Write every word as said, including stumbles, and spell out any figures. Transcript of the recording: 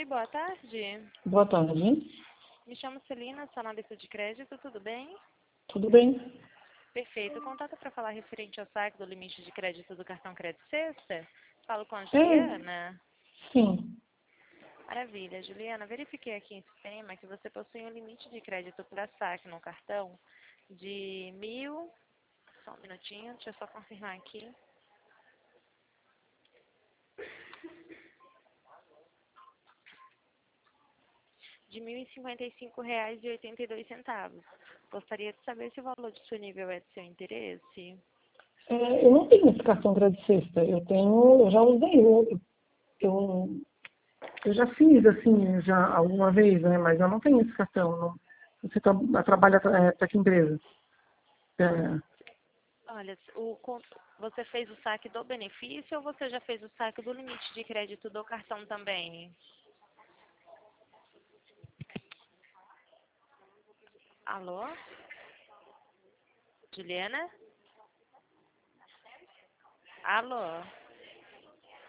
Oi, boa tarde. Boa tarde. Me chamo Celina, sou analista de crédito, tudo bem? Tudo bem? Perfeito. Contato para falar referente ao saque do limite de crédito do cartão Crédito Sexta. Falo com a É, Juliana. sim. Maravilha. Juliana, verifiquei aqui em sistema que você possui um limite de crédito para saque no cartão de mil... Só um minutinho, deixa eu só confirmar aqui. De mil e cinquenta e cinco reais e oitenta e dois centavos. Gostaria de saber se o valor disponível é de seu interesse. É, eu não tenho esse cartão crédito sexta. Eu tenho, eu já usei, eu, eu, eu já fiz assim, já alguma vez, né? Mas eu não tenho esse cartão. Não. Você tra trabalha para que empresa? É, Olha, o, con- você fez o saque do benefício ou você já fez o saque do limite de crédito do cartão também? Alô? Juliana? Alô?